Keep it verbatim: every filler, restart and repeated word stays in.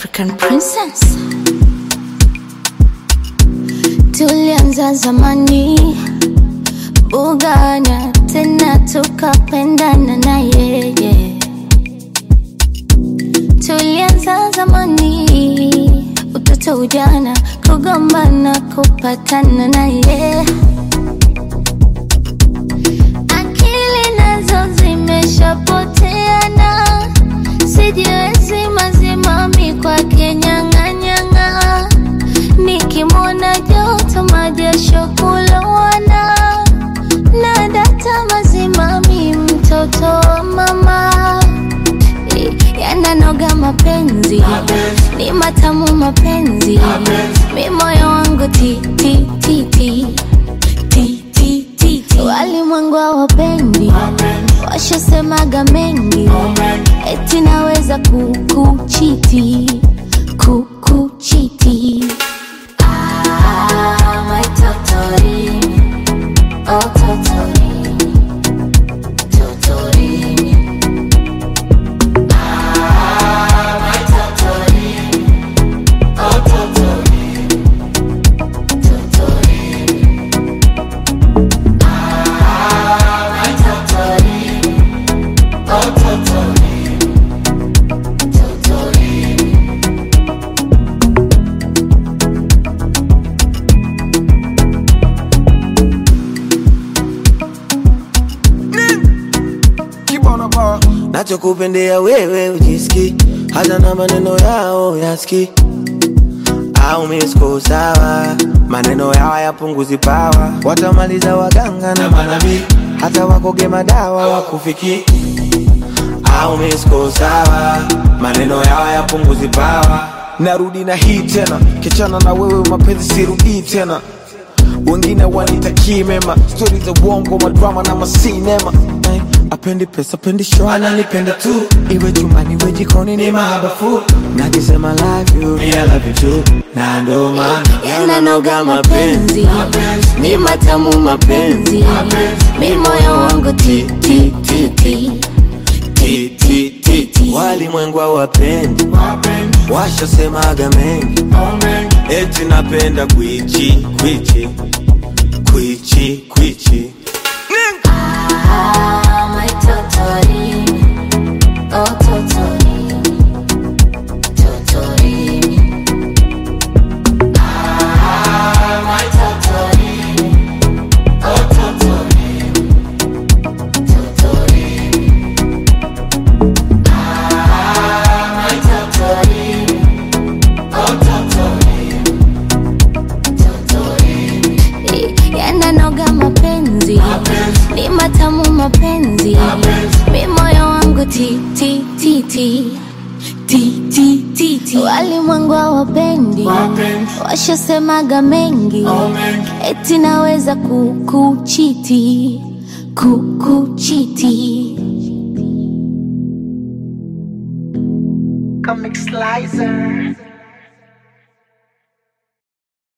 African princess. Tulianza zamani bugana, tena tukapendana na yeye. Tulianza zamani, utoto ujana, kugombana kupatana na yeye. Akili nazo zimeshapoteana, sijiwezi mazimami kwake nyang'anyang'a. Nikimwona joto majasho kulowana, na data mazimami mtoto wa mama. Yananoga mapenzi, ni matamu mapenzi, mi moyo wangu ti ti ti ti ti ti ti ti. Walimwengu hawapendi, washasemaga mengi, eti naweza kukuchiti, kukuchiti. Ah, my totori, oh totori, totori. Nachokupendea wewe ujiski, hata na maneno yao yaski. Au misko sawa, maneno yao yapunguzi pawa. Watamaliza waganga na manabii, hata wakoge madawa wakufiki. Au misko sawa, maneno yao yapunguzi pawa. Narudi na hii tena, kichana na wewe mapenzi sirudi tena. Wengine wanitakii mema, story za uongo, madrama na masinema. Apendi pesa, apendi show, ananipenda tu. iwe chumani, iwe jikoni, ni mahabafu. Nakisema love you, I love you too. Na ndo maana yananoga mapenzi, ni matamu mapenzi, mi moyo wangu ti ti ti ti ti ti ti ti. Walimwengu hawapendi, washasemaga mengi, eti napenda kwichi kwichi kwichi kwichi. Ah, my totori, oh totori, totori. Ah, my totori, oh totori, totori. Ah, my totori, oh totori, totori. Yananoga mapenzi, ni matamu mapenzi, mi moyo wangu ti ti ti ti ti ti ti ti. Walimwengu hawapendi, washasemaga mengi, eti naweza kukuchiti, kukuchiti. Comic Slicer.